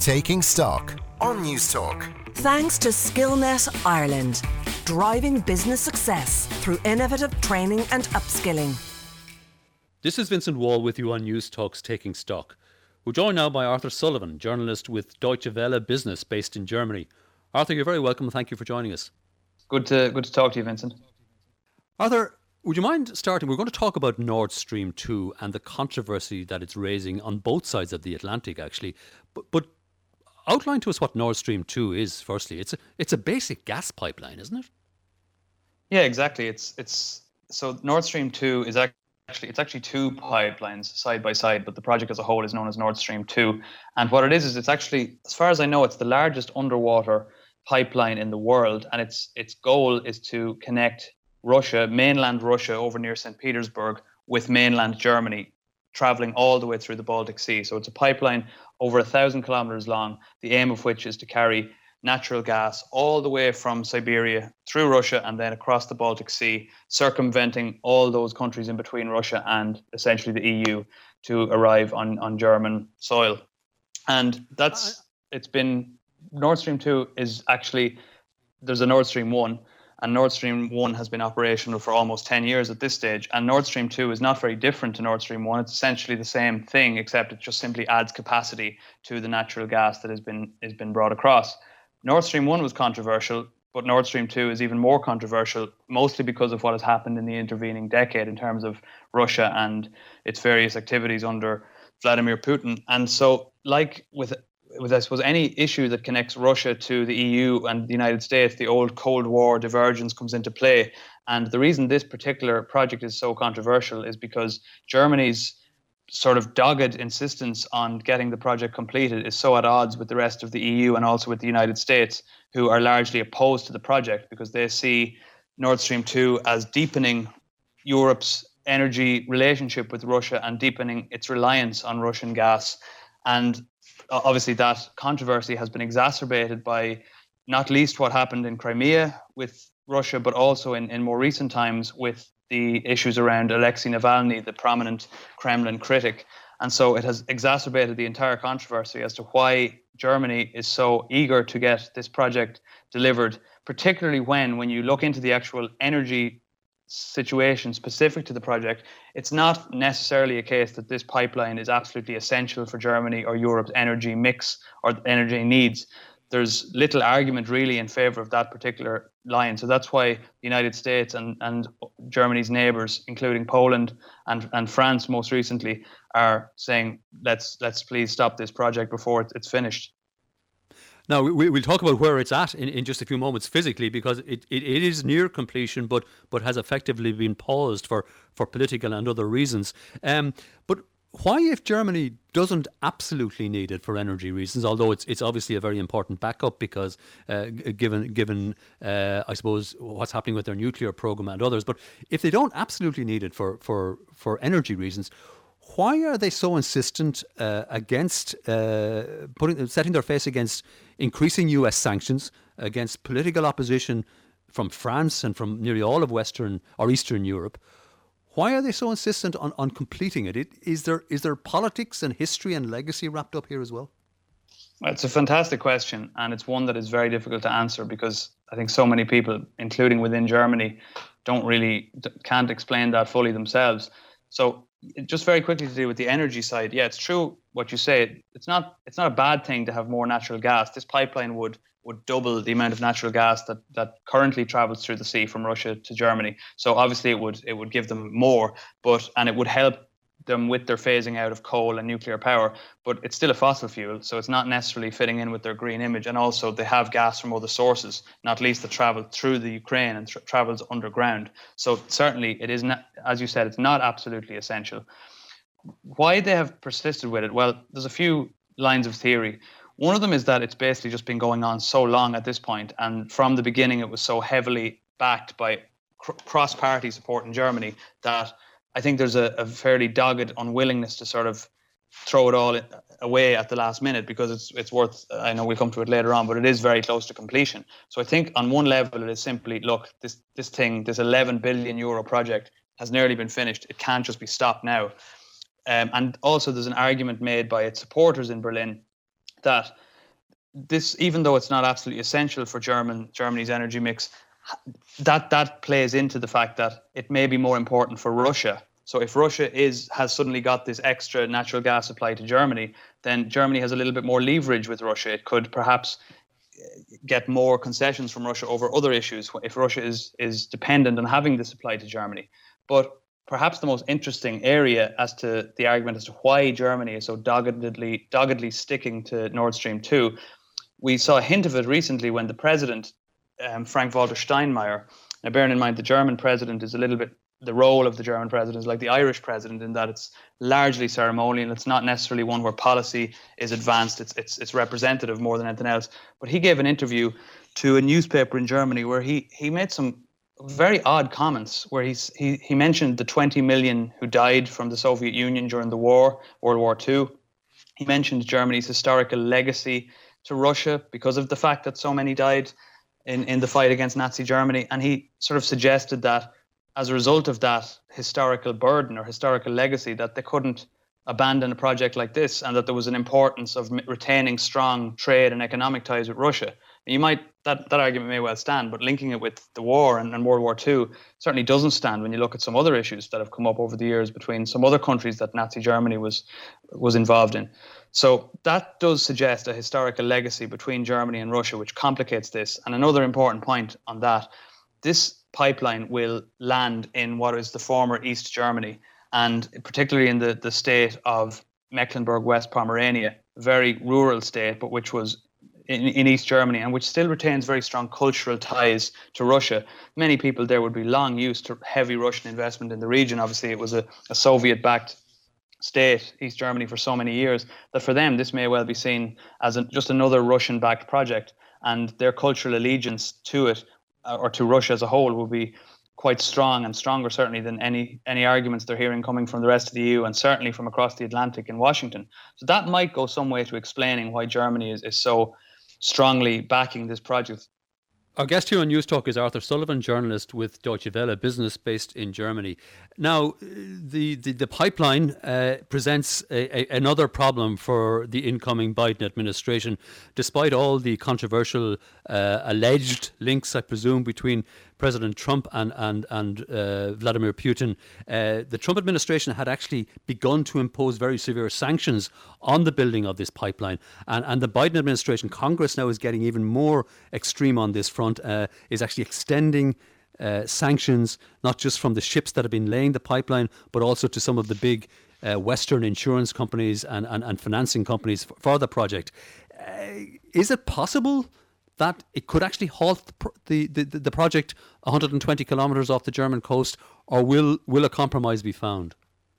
Taking Stock on News Talk. Thanks to Skillnet Ireland, driving business success through innovative training and upskilling. This is Vincent Wall with you on News Talk's Taking Stock. We're joined now by Arthur Sullivan, journalist with Deutsche Welle Business based in Germany. Arthur, you're very welcome. Thank you for joining us. Good to talk to you, Vincent. Arthur, would you mind starting? We're going to talk about Nord Stream 2 and the controversy that it's raising on both sides of the Atlantic, actually. But outline to us what Nord Stream 2 is, firstly. It's a basic gas pipeline, isn't it? Yeah, exactly. So Nord Stream 2 is actually two pipelines side by side, but the project as a whole is known as Nord Stream 2. And what it is it's actually, as far as I know, it's the largest underwater pipeline in the world, and its goal is to connect Russia, mainland Russia over near St. Petersburg, with mainland Germany, traveling all the way through the Baltic Sea. So it's a pipeline over 1,000 kilometers long, the aim of which is to carry natural gas all the way from Siberia through Russia and then across the Baltic Sea, circumventing all those countries in between Russia and essentially the EU to arrive on German soil. And Nord Stream 2 is actually, there's a Nord Stream 1, and Nord Stream 1 has been operational for almost 10 years at this stage. And Nord Stream 2 is not very different to Nord Stream 1. It's essentially the same thing, except it just simply adds capacity to the natural gas that has been brought across. Nord Stream 1 was controversial, but Nord Stream 2 is even more controversial, mostly because of what has happened in the intervening decade in terms of Russia and its various activities under Vladimir Putin. And so, like with I suppose any issue that connects Russia to the EU and the United States, the old Cold War divergence comes into play. And the reason this particular project is so controversial is because Germany's sort of dogged insistence on getting the project completed is so at odds with the rest of the EU and also with the United States, who are largely opposed to the project because they see Nord Stream 2 as deepening Europe's energy relationship with Russia and deepening its reliance on Russian gas. And obviously that controversy has been exacerbated by not least what happened in Crimea with Russia, but also in more recent times with the issues around Alexei Navalny, the prominent Kremlin critic. And so it has exacerbated the entire controversy as to why Germany is so eager to get this project delivered, particularly when you look into the actual energy situation specific to the project. It's not necessarily a case that this pipeline is absolutely essential for Germany or Europe's energy mix or energy needs. There's little argument really in favor of that particular line. So that's why the United States and Germany's neighbors, including Poland and France most recently, are saying, let's please stop this project before it's finished. Now, we'll talk about where it's at in just a few moments physically, because it is near completion, but has effectively been paused for political and other reasons. But why, if Germany doesn't absolutely need it for energy reasons, although it's obviously a very important backup because given I suppose what's happening with their nuclear program and others, but if they don't absolutely need it for energy reasons, why are they so insistent against setting their face against increasing US sanctions, against political opposition from France and from nearly all of Western or Eastern Europe? Why are they so insistent on completing it? Is there politics and history and legacy wrapped up here as well? It's a fantastic question, and it's one that is very difficult to answer because I think so many people, including within Germany, can't explain that fully themselves. So just very quickly to deal with the energy side, yeah, it's true what you say. It's not a bad thing to have more natural gas. This pipeline would double the amount of natural gas that currently travels through the sea from Russia to Germany. So obviously it would give them more, and it would help them with their phasing out of coal and nuclear power. But it's still a fossil fuel, so it's not necessarily fitting in with their green image. And also they have gas from other sources, not least that travel through the Ukraine and travels underground. So certainly it is not, as you said, it's not absolutely essential. Why they have persisted with it? Well, there's a few lines of theory. One of them is that it's basically just been going on so long at this point, and from the beginning it was so heavily backed by cross-party support in Germany that I think there's a fairly dogged unwillingness to sort of throw it all away at the last minute because it's worth, I know we'll come to it later on, but it is very close to completion. So I think on one level it is simply, look, this 11 billion euro project has nearly been finished. It can't just be stopped now. And also there's an argument made by its supporters in Berlin that this, even though it's not absolutely essential for Germany's energy mix, that plays into the fact that it may be more important for Russia. So if Russia has suddenly got this extra natural gas supply to Germany, then Germany has a little bit more leverage with Russia. It could perhaps get more concessions from Russia over other issues if Russia is dependent on having the supply to Germany. But perhaps the most interesting area as to the argument as to why Germany is so doggedly sticking to Nord Stream 2, we saw a hint of it recently when the president, Frank-Walter Steinmeier, now bearing in mind the German president is a little bit, the role of the German president is like the Irish president in that it's largely ceremonial. It's not necessarily one where policy is advanced. It's representative more than anything else. But he gave an interview to a newspaper in Germany where he made some very odd comments where he mentioned the 20 million who died from the Soviet Union during the war, World War II. He mentioned Germany's historical legacy to Russia because of the fact that so many died in the fight against Nazi Germany. And he sort of suggested that as a result of that historical burden or historical legacy, that they couldn't abandon a project like this, and that there was an importance of retaining strong trade and economic ties with Russia. That argument may well stand, but linking it with the war and World War II certainly doesn't stand when you look at some other issues that have come up over the years between some other countries that Nazi Germany was involved in. So that does suggest a historical legacy between Germany and Russia, which complicates this. And another important point on that, this pipeline will land in what is the former East Germany, and particularly in the state of Mecklenburg-West Pomerania, a very rural state, but which was in East Germany and which still retains very strong cultural ties to Russia. Many people there would be long used to heavy Russian investment in the region. Obviously, it was a Soviet-backed state, East Germany, for so many years, that for them this may well be seen as just another Russian-backed project, and their cultural allegiance to it, or to Russia as a whole, will be quite strong, and stronger certainly than any arguments they're hearing coming from the rest of the EU, and certainly from across the Atlantic in Washington. So that might go some way to explaining why Germany is so strongly backing this project. Our guest here on News Talk is Arthur Sullivan, journalist with Deutsche Welle, business based in Germany. Now, the pipeline presents another problem for the incoming Biden administration, despite all the controversial alleged links, I presume, between President Trump and Vladimir Putin. The Trump administration had actually begun to impose very severe sanctions on the building of this pipeline. And the Biden administration, Congress now is getting even more extreme on this front, is actually extending sanctions, not just from the ships that have been laying the pipeline, but also to some of the big Western insurance companies and financing companies for the project. Is it possible that it could actually halt the project 120 kilometres off the German coast, or will a compromise be found?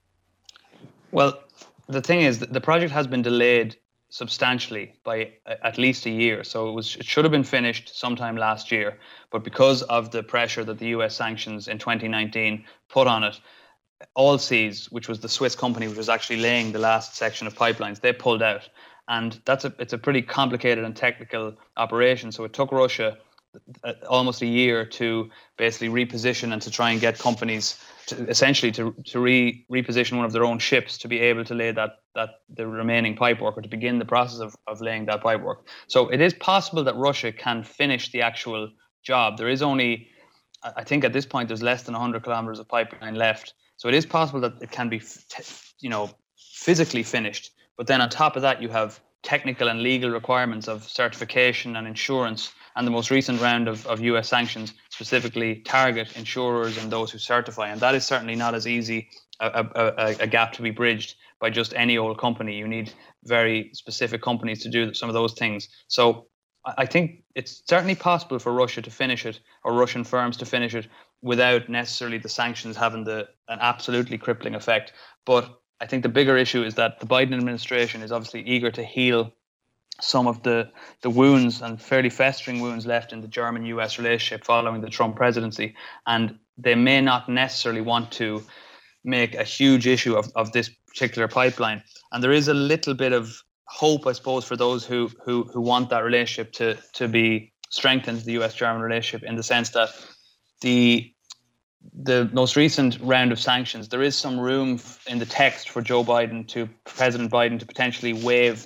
Well, the thing is that the project has been delayed substantially by at least a year. So it should have been finished sometime last year, but because of the pressure that the US sanctions in 2019 put on it, Allseas, which was the Swiss company which was actually laying the last section of pipelines, they pulled out. And it's a pretty complicated and technical operation. So it took Russia almost a year to basically reposition and to try and get companies to essentially to reposition one of their own ships to be able to lay the remaining pipework, or to begin the process of laying that pipework. So it is possible that Russia can finish the actual job. There is only, I think at this point, there's less than 100 kilometers of pipeline left. So it is possible that it can be, physically finished. But then on top of that, you have technical and legal requirements of certification and insurance. And the most recent round of US sanctions specifically target insurers and those who certify. And that is certainly not as easy a gap to be bridged by just any old company. You need very specific companies to do some of those things. So I think it's certainly possible for Russia to finish it, or Russian firms to finish it, without necessarily the sanctions having an absolutely crippling effect. But I think the bigger issue is that the Biden administration is obviously eager to heal some of the wounds, and fairly festering wounds, left in the German-US relationship following the Trump presidency. And they may not necessarily want to make a huge issue of this particular pipeline. And there is a little bit of hope, I suppose, for those who want that relationship to be strengthened, the US-German relationship, in the sense that the most recent round of sanctions, there is some room in the text for President Biden to potentially waive the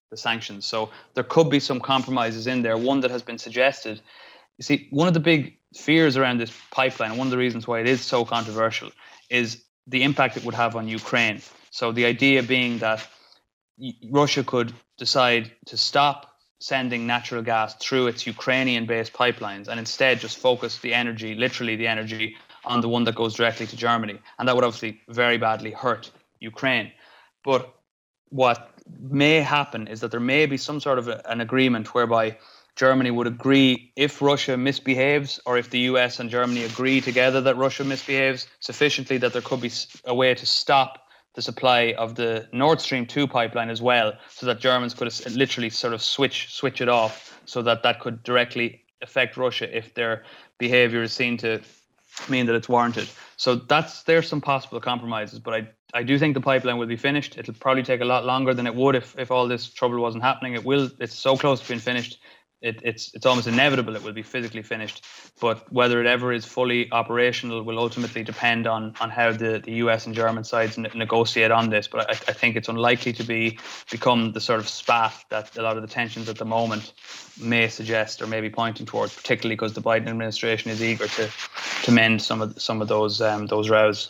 the sanctions. So there could be some compromises in there. One that has been suggested. You see, one of the big fears around this pipeline, and one of the reasons why it is so controversial, is the impact it would have on Ukraine. So the idea being that Russia could decide to stop sending natural gas through its Ukrainian-based pipelines and instead just focus the energy, literally the energy, on the one that goes directly to Germany. And that would obviously very badly hurt Ukraine. But what may happen is that there may be some sort of an agreement whereby Germany would agree, if Russia misbehaves, or if the US and Germany agree together that Russia misbehaves sufficiently, that there could be a way to stop the supply of the Nord Stream 2 pipeline as well, so that Germans could literally sort of switch it off, so that could directly affect Russia if their behavior is seen to mean that it's warranted. So there's some possible compromises, but I do think the pipeline will be finished. It'll probably take a lot longer than it would if all this trouble wasn't happening. It's so close to being finished. It's almost inevitable it will be physically finished, but whether it ever is fully operational will ultimately depend on how the US and German sides negotiate on this. But I think it's unlikely to become the sort of spat that a lot of the tensions at the moment may suggest or may be pointing towards, particularly because the Biden administration is eager to mend some of those rows.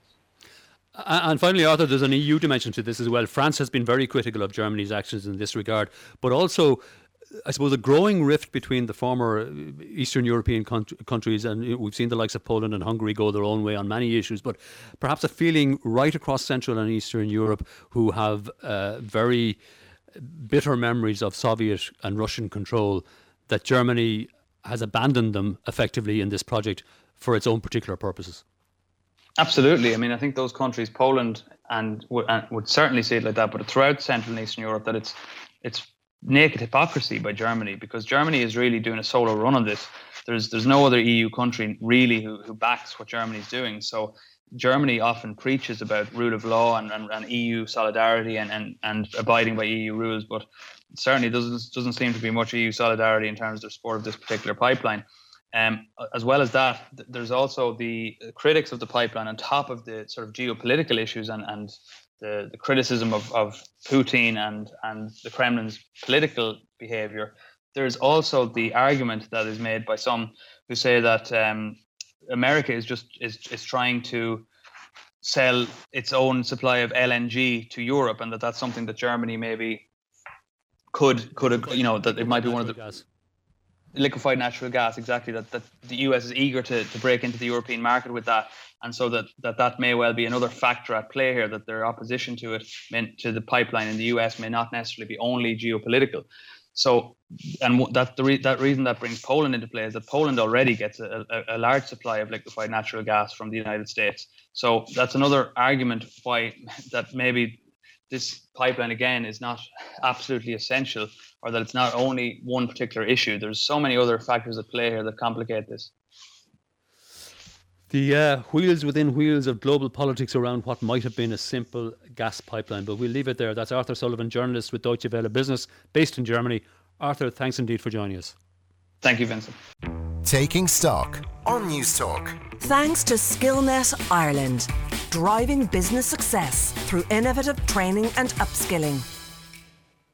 And finally, Arthur, there's an EU dimension to this as well. France has been very critical of Germany's actions in this regard, but also, I suppose, a growing rift between the former Eastern European countries, and we've seen the likes of Poland and Hungary go their own way on many issues, but perhaps a feeling right across Central and Eastern Europe who have very bitter memories of Soviet and Russian control, that Germany has abandoned them effectively in this project for its own particular purposes. Absolutely. I mean, I think those countries, Poland and would certainly see it like that, but throughout Central and Eastern Europe, that it's naked hypocrisy by Germany, because Germany is really doing a solo run on this. There's no other EU country really who backs what Germany's doing. So Germany often preaches about rule of law and EU solidarity and abiding by EU rules, but certainly doesn't seem to be much EU solidarity in terms of their support of this particular pipeline. As well as that, there's also the critics of the pipeline on top of the sort of geopolitical issues and the criticism of Putin and the Kremlin's political behavior. There's also the argument that is made by some who say that America is trying to sell its own supply of LNG to Europe, and that's something that Germany maybe could that it might be one of the liquefied natural gas, exactly, that the US is eager to break into the European market with that, and so that may well be another factor at play here, that their opposition to it, to the pipeline in the US, may not necessarily be only geopolitical. So, and that reason that brings Poland into play is that Poland already gets a large supply of liquefied natural gas from the United States. So that's another argument why that maybe this pipeline again is not absolutely essential, or that it's not only one particular issue. There's so many other factors at play here that complicate this. The wheels within wheels of global politics around what might have been a simple gas pipeline. But we'll leave it there. That's Arthur Sullivan, journalist with Deutsche Welle Business, based in Germany. Arthur, thanks indeed for joining us. Thank you, Vincent. Taking Stock on News Talk. Thanks to Skillnet Ireland, driving business success through innovative training and upskilling.